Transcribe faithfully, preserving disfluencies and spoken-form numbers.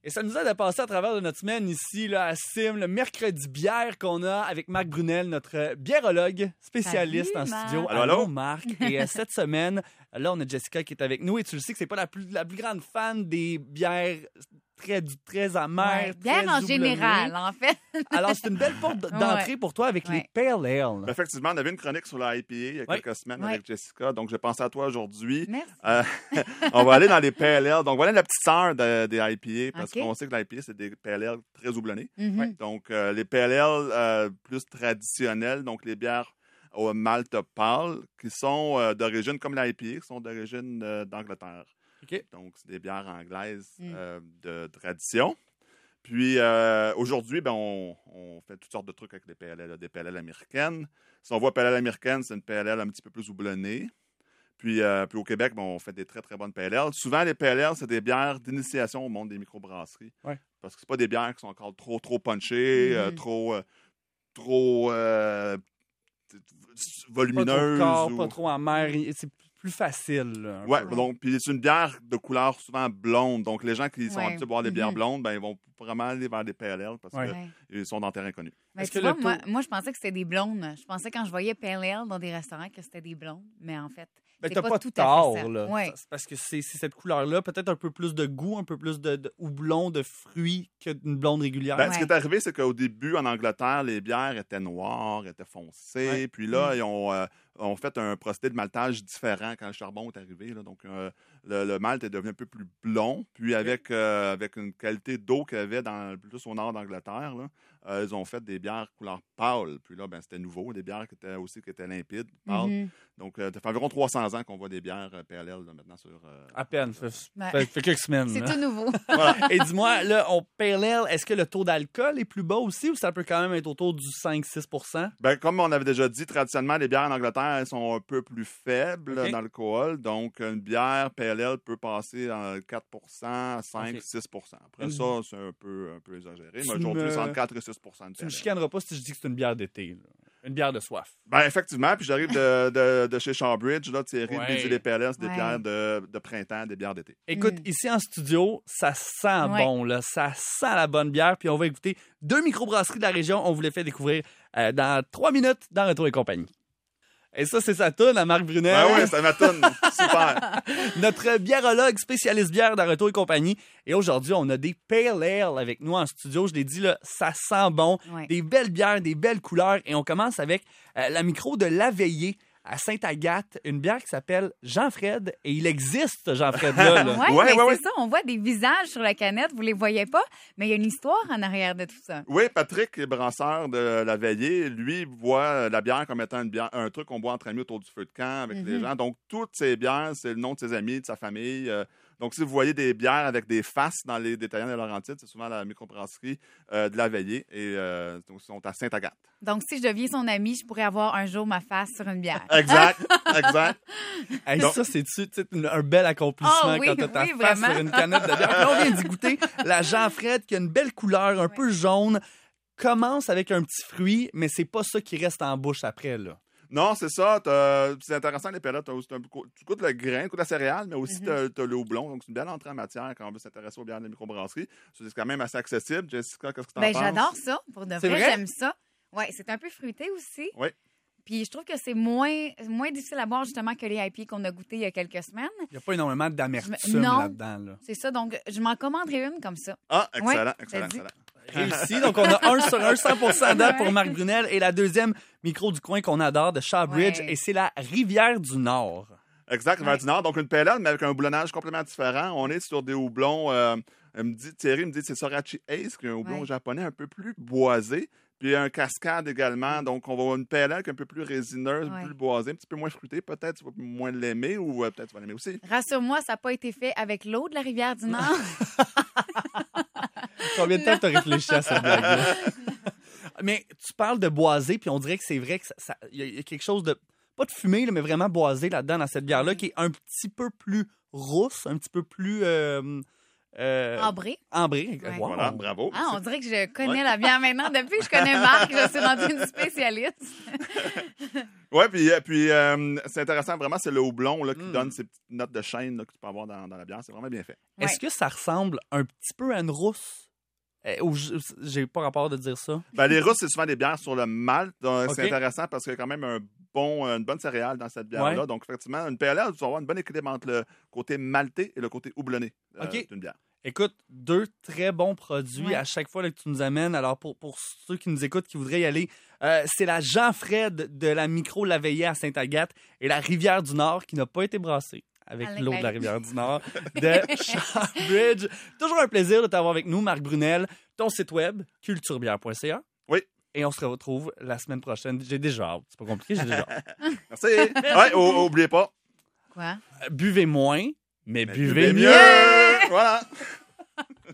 Et ça nous aide à passer à travers de notre semaine ici là, à Sim, le mercredi bière qu'on a avec Marc Brunel, notre biérologue spécialiste Salut, en Marc. studio. Allô, allô? Marc. Et euh, cette semaine, là, on a Jessica qui est avec nous et tu le sais que c'est pas la plus, la plus grande fan des bières très, très amères. Ouais, bière très en houblonnées. général, en fait. Alors, c'est une belle porte d'entrée Ouais. pour toi avec Ouais. les Pale Ale. Effectivement, on avait une chronique sur la I P A il y a Ouais. quelques semaines Ouais. avec Jessica, donc j'ai pensé à toi aujourd'hui. Merci. Euh, on va aller dans les Pale Ale. Donc, voilà la petite sœur de- des I P A, parce OK. qu'on sait que l'I P A, c'est des Pale Ale très houblonnés. Mhm. Ouais. Donc, euh, les Pale Ale euh, plus traditionnelles, donc les bières au malt pâle, qui sont euh, d'origine, comme l'I P A, qui sont d'origine euh, d'Angleterre. OK. Donc, c'est des bières anglaises Mm. euh, de tradition. Puis euh, aujourd'hui, ben, on, on fait toutes sortes de trucs avec des P L L, là, des P L L américaines. Si on voit P L L américaine, c'est une P L L un petit peu plus houblonnée. Puis, euh, puis au Québec, ben, on fait des très, très bonnes P L L. Souvent, les P L L, c'est des bières d'initiation au monde des microbrasseries. Ouais. Parce que c'est pas des bières qui sont encore trop, trop punchées, Mhm. euh, trop, euh, trop euh, Pas volumineuses. trop corps, ou- pas trop amer. C'est plus facile. Là, un Ouais, peu. donc, puis c'est une bière de couleur souvent blonde. Donc, les gens qui sont Ouais. habitués à boire des bières Mhm. blondes, ben, ils vont vraiment aller vers des P L L parce Ouais. Ouais. qu'ils sont dans le terrain connu. Ben, Est-ce tu que vois, le moi, taux- moi, je pensais que c'était des blondes. Je pensais quand je voyais Pale Ale dans des restaurants que c'était des blondes. Mais en fait, Ben, c'est t'as pas, pas tout tort, à fait ça. là. Ouais. C'est parce que c'est c'est cette couleur-là, peut-être un peu plus de goût, un peu plus de, de houblon, de fruits qu'une blonde régulière. Ben, Ce qui Ouais. est arrivé, c'est qu'au début, en Angleterre, les bières étaient noires, étaient foncées. Ouais. Puis là, Mm. ils ont, euh, ont fait un procédé de maltage différent quand le charbon est arrivé. Là. Donc, euh, le, le malt est devenu un peu plus blond. Puis avec, euh, avec une qualité d'eau qu'il y avait dans, plus au nord d'Angleterre, là, euh, ils ont fait des bières couleur pâle. Puis là, ben, c'était nouveau. Des bières qui étaient aussi qui étaient limpides, pâles. Mhm. Donc, euh, ça fait environ trois cents ans qu'on voit des bières euh, P L L là, maintenant sur... euh, À peine. Ça fait, Ben, fait- fait quelques semaines. C'est là. tout nouveau. Et dis-moi, là, on Pale Ale, est-ce que le taux d'alcool est plus bas aussi ou ça peut quand même être autour du cinq à six pour cent? Ben, comme on avait déjà dit, traditionnellement, les bières en Angleterre elles sont un peu plus faibles OK. dans l'alcool. Donc, une bière P L L peut passer en quatre pour cent à cinq à OK. six pour cent. Après Une- ça, c'est un peu, un peu exagéré. Tu Mais aujourd'hui, me- c'est entre quatre et six pour cent de Tu me P L L. chicaneras pas si je dis que c'est une bière d'été. là. Une bière de soif. Ben, effectivement. Puis j'arrive de, de, de chez Shawbridge, là, Thierry, Ouais. il dit les P L L, c'est des Ouais. bières de, de printemps, des bières d'été. Écoute, Mm. ici en studio, ça sent Ouais. bon, là. Ça sent la bonne bière. Puis on va écouter deux microbrasseries de la région. On vous les fait découvrir euh, dans trois minutes dans Retour et compagnie. Et ça, c'est sa toune à Marc Brunel. Ben oui, c'est ma toune. Super. Notre biérologue spécialiste bière dans Retour et compagnie. Et aujourd'hui, on a des Pale Ale avec nous en studio. Je l'ai dit, là, ça sent bon. Ouais. Des belles bières, des belles couleurs. Et on commence avec euh, la micro de La Veillée à Sainte-Agathe, une bière qui s'appelle Jean-Fred. Et il existe, ce Jean-Fred-là. là. Ouais, Ouais, mais ouais, c'est ouais. ça, on voit des visages sur la canette, vous les voyez pas, mais il y a une histoire en arrière de tout ça. Oui, Patrick, brasseur de la Veillée, lui, voit la bière comme étant une bière, un truc qu'on boit entre amis autour du feu de camp avec les Mhm. gens. Donc, toutes ces bières, c'est le nom de ses amis, de sa famille. Euh, donc, si vous voyez des bières avec des faces dans les détaillants de Laurentides, c'est souvent la microbrasserie euh, de la Veillée. Et euh, donc, ils sont à Sainte-Agathe. Donc, si je deviens son ami, je pourrais avoir un jour ma face sur une bière. Exact, exact. Hey, Donc- ça, c'est-tu tu sais, une- un bel accomplissement Ah oui, quand t'as ta oui, face vraiment. sur une canette de bière. Là, on vient d'y goûter la Jean-Fred qui a une belle couleur, un peu jaune. Commence avec un petit fruit, mais c'est pas ça qui reste en bouche après, là. Non, c'est ça. t'as- C'est intéressant, les palettes. t'as aussi un peu- Tu goûtes le grain, tu goûtes la céréale, mais aussi Mhm. t'as- t'as le houblon. Donc, c'est une belle entrée en matière quand on veut s'intéresser aux bières de la microbrasserie. C'est quand même assez accessible. Jessica, qu'est-ce que t'en Ben, penses? j'adore ça. Pour de C'est vrai, vrai? j'aime ça. Ouais, c'est un peu fruité aussi. Oui. Puis je trouve que c'est moins, moins difficile à boire justement que les I P A qu'on a goûté il y a quelques semaines. Il n'y a pas énormément d'amertume Je me- non. là-dedans, là. C'est ça, donc je m'en commanderai une comme ça. Ah, excellent, Ouais, excellent, t'as dit. excellent. Réussi. Donc, on a un sur un, cent pour cent date pour Marc Brunel. Et la deuxième micro du coin qu'on adore, de Shawbridge. Ouais. Et c'est la Rivière du Nord. Exact, Rivière Ouais. du Nord. Donc, une P L L, mais avec un boulonnage complètement différent. On est sur des houblons. Euh, elle me dit, Thierry me dit, c'est Sorachi Ace, qui est un houblon Ouais. japonais un peu plus boisé. Puis un cascade également. Donc, on va avoir une P L L qui est un peu plus résineuse, Ouais. plus boisée, un petit peu moins fruitée. Peut-être tu vas moins l'aimer ou euh, peut-être tu vas l'aimer aussi. Rassure-moi, ça n'a pas été fait avec l'eau de la rivière du Nord. Combien de temps tu as réfléchi à cette blague-là? Mais tu parles de boisé, puis on dirait que c'est vrai qu'il y, y a quelque chose de, pas de fumée, là, mais vraiment boisé là-dedans, dans cette bière-là, qui est un petit peu plus rousse, un petit peu plus... euh, Euh, Ambré. Ambré. Ouais. Wow. Voilà, bravo. Ah, on dirait que je connais la bière maintenant. Depuis que je connais Marc, je suis rendue une spécialiste. Oui, puis, euh, puis euh, c'est intéressant, vraiment, c'est le houblon là, qui Mm. donne ces petites notes de chêne là, que tu peux avoir dans, dans la bière. C'est vraiment bien fait. Est-ce Ouais. que ça ressemble un petit peu à une rousse? Euh, ou j- j'ai pas rapport de dire ça. Ben, les rousses, c'est souvent des bières sur le malt. Donc, Ok. c'est intéressant parce qu'il y a quand même un bon, une bonne céréale dans cette bière-là. Ouais. Donc, effectivement, une P L L, tu vas avoir une bonne équilibre entre le côté malté et le côté houblonné euh, Ok. d'une bière. Écoute, deux très bons produits Ouais. à chaque fois là, que tu nous amènes. Alors, pour, pour ceux qui nous écoutent, qui voudraient y aller, euh, c'est la Jean-Fred de la micro La Veillée à Sainte-Agathe et la Rivière du Nord qui n'a pas été brassée avec Avec l'eau la- de la Rivière du Nord de Shawbridge. Toujours un plaisir de t'avoir avec nous, Marc Brunel. Ton site web, culturebière point c a. Oui. Et on se retrouve la semaine prochaine. J'ai déjà hâte. C'est pas compliqué, j'ai déjà hâte. Merci. Ouais, oh, oubliez pas. Quoi? Euh, Buvez moins, mais, Mais buvez, buvez mieux. mieux. Voilà.